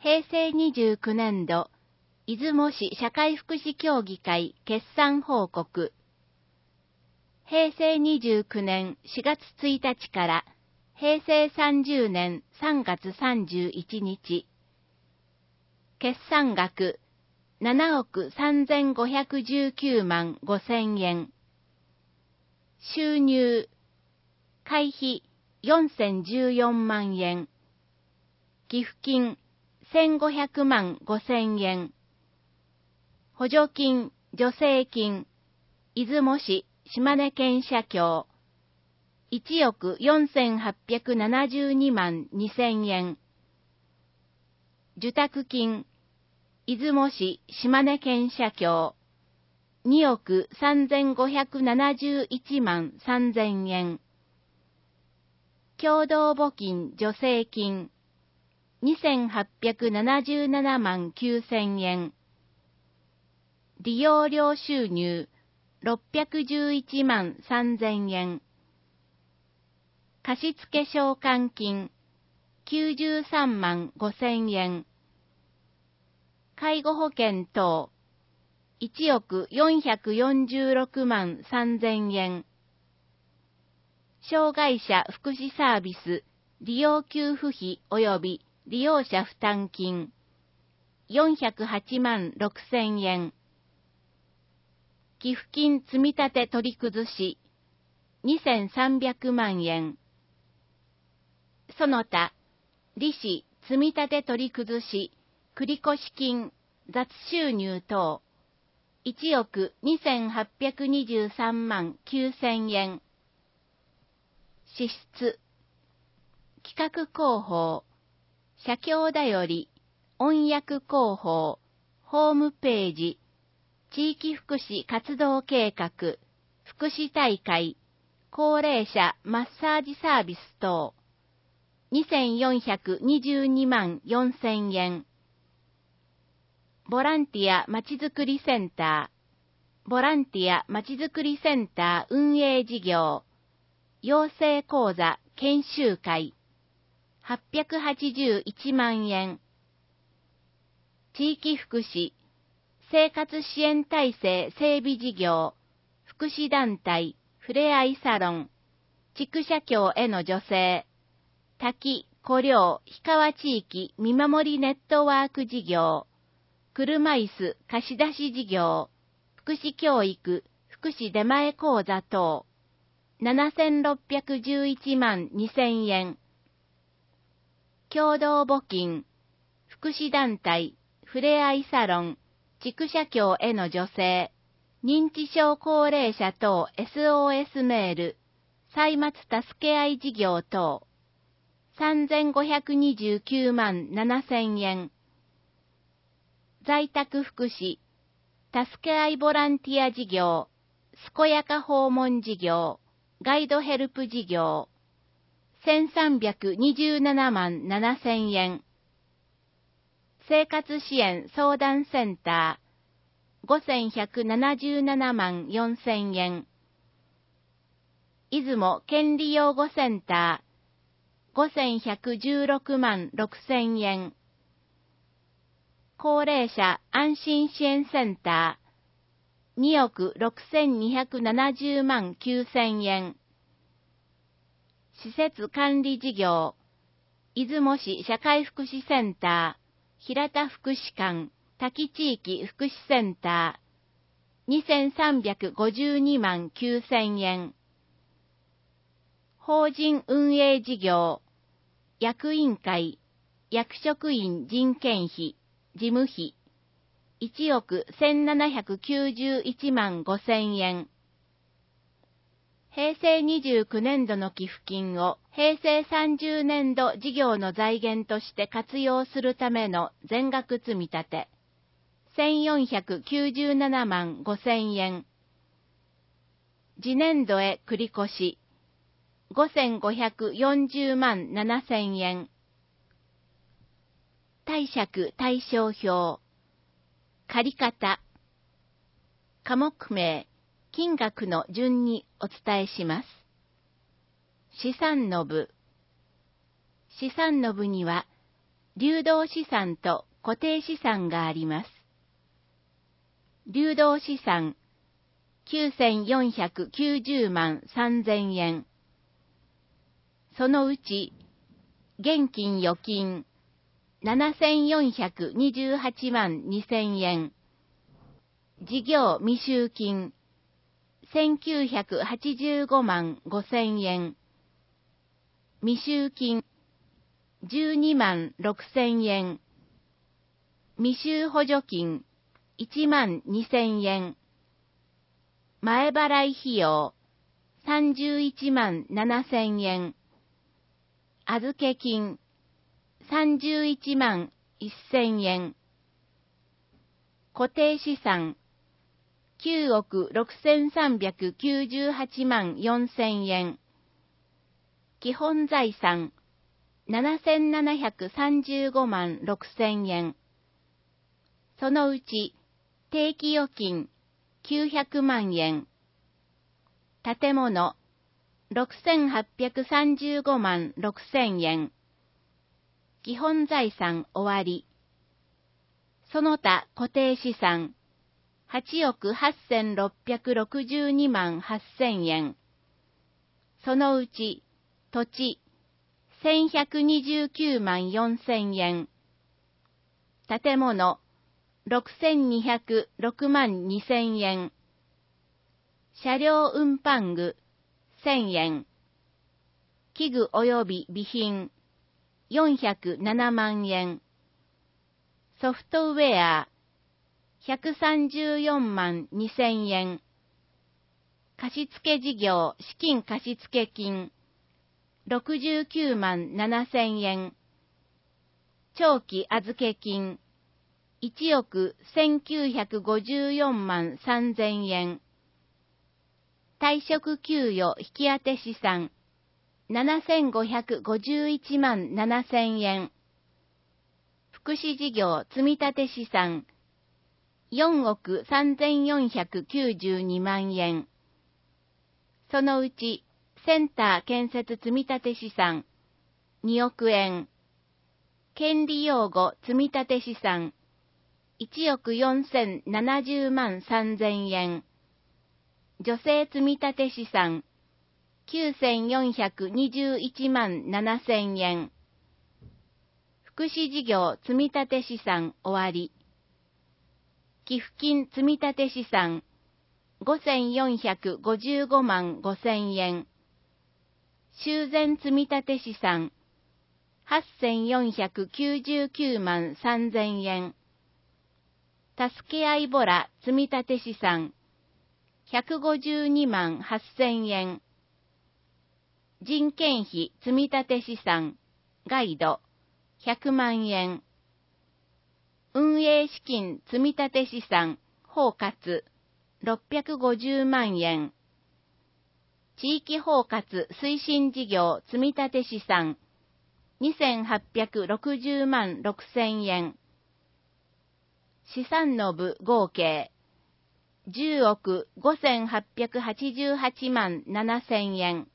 平成29年度、出雲市社会福祉協議会決算報告。平成29年4月1日から平成30年3月31日。決算額7億3519万5000円。収入会費4014万円。寄付金1500万5000円。補助金、助成金、出雲市、島根県社協、1億4872万2000円。受託金、出雲市、島根県社協、2億3571万3000円。共同募金助成金、2877万9000円。利用料収入、611万3000円。貸付償還金、93万5000円。介護保険等、1億446万3000円。障害者福祉サービス利用給付費及び利用者負担金、408万6000円。寄付金積立取り崩し、2300万円。その他、利子積立取り崩し、繰越金、雑収入等、1億2823万9000円。支出、企画広報、社協だより、音訳広報、ホームページ、地域福祉活動計画、福祉大会、高齢者マッサージサービス等、2422万4000円。ボランティアまちづくりセンター、ボランティアまちづくりセンター運営事業、養成講座研修会、881万円。地域福祉、生活支援体制整備事業、福祉団体、ふれあいサロン、地区社協への助成、滝、湖陵、氷川地域見守りネットワーク事業、車椅子貸し出し事業、福祉教育、福祉出前講座等、7611万2000円。共同募金、福祉団体、ふれあいサロン、地区社協への助成、認知症高齢者等 SOS メール、歳末助け合い事業等、3529万7000円。在宅福祉、助け合いボランティア事業、健やか訪問事業、ガイドヘルプ事業、1327万7000円。生活支援相談センター、5177万4000円。出雲権利擁護センター、5116万6000円。高齢者安心支援センター、2億6270万9000円。施設管理事業、出雲市社会福祉センター、平田福祉館、滝地域福祉センター、2352万9000円。法人運営事業、役員会、役職員人件費、事務費、1億1791万5000円。平成29年度の寄付金を平成30年度事業の財源として活用するための全額積み立て、1497万5000円。次年度へ繰り越し、5540万7000円。貸借対照表、借方、科目名、金額の順にお伝えします。資産の部。資産の部には、 流動資産と固定資産があります。流動資産、9490万3000円。そのうち、現金預金、7428万2000円。事業未収金、1985万5000円。未収金、12万6000円。未収補助金、1万2000円。前払い費用、31万7000円。預け金、31万1000円。固定資産、9億6398万4000円。基本財産、7735万6000円。そのうち、定期預金、900万円。建物、6835万6000円。基本財産終わり。その他固定資産、8億8662万8000円。そのうち、土地、1129万4000円。建物、6206万2000円。車両運搬具、1000円。器具及び備品、407万円。ソフトウェア、134万2000円。貸付事業資金貸付金、69万7000円。長期預け金、1億1954万3000円。退職給与引き当て資産、7551万7000円。福祉事業積立資産、4億3492万円。そのうち、センター建設積立資産、2億円。権利擁護積立資産、1億4070万3000円。女性積立資産、9421万7000円。福祉事業積立資産終わり。寄付金積立資産、5455万5000円。修繕積立資産、8499万3000円。助け合いボラ積立資産、152万8000円。人件費積立資産、ガイド、100万円。運営資金積立資産、包括、650万円。地域包括推進事業積立資産、2860万6000円。資産の部合計、10億5888万7000円。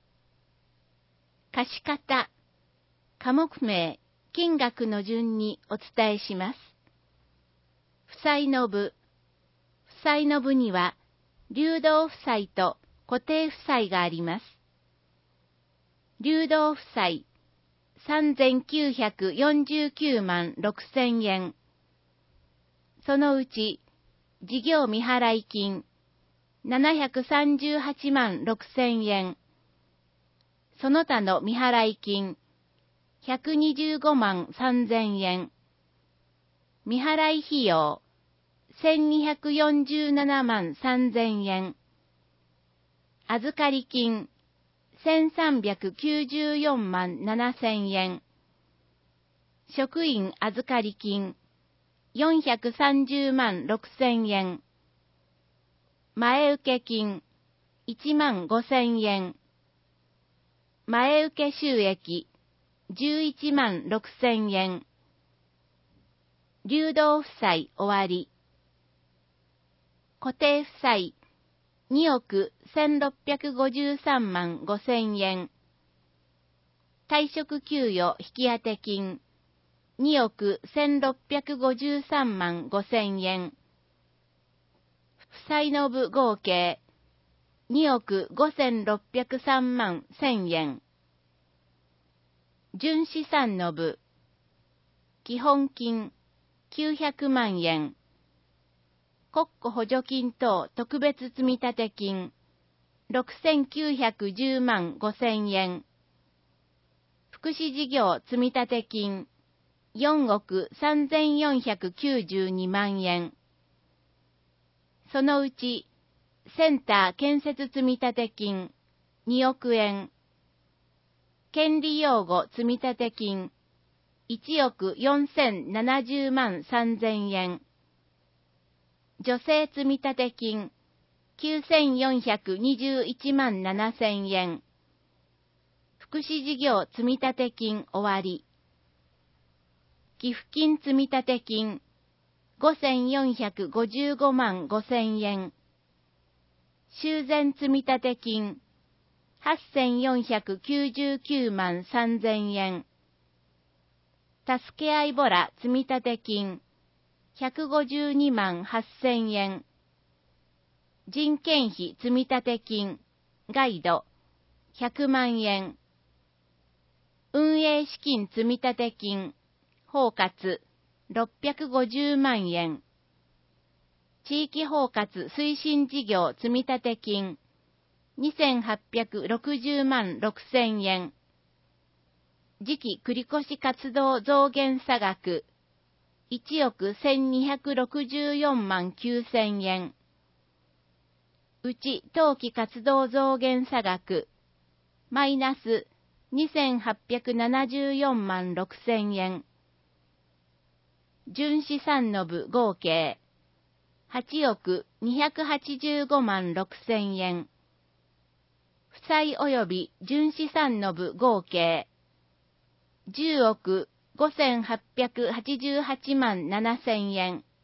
貸方、科目名、金額の順にお伝えします。負債の部。負債の部には、流動負債と固定負債があります。流動負債、3949万6000円。そのうち、事業未払い金、738万6000円。その他の未払い金、125万3000円。未払い費用、1247万3000円。預かり金、1394万7000円。職員預かり金、430万6000円。前請金、1万5000円。前請収益、11万6000円。流動負債終わり。固定負債、2億1653万5000円。退職給与引き当て金、 2億1653万5千円。負債の部合計2億5603万1000円。純資産の部、基本金900万円。国庫補助金等特別積立金6910万5千円。福祉事業積立金4億3492万円。そのうち、センター建設積立金2億円。権利擁護積立金1億4070万3000円。助成積立金9421万7000円。福祉事業積立金終わり。寄付金積立金5455万5000円。修繕積立金8499万3000円。助け合いボラ積立金152万8000円。人件費積立金ガイド100万円。運営資金積立金包括650万円。地域包括推進事業積立金2860万6000円。次期繰越活動増減差額1億1264万9000円。うち当期活動増減差額マイナス2874万6000円。純資産の部合計8億285万6000円。負債及び純資産の部合計10億5888万7000円。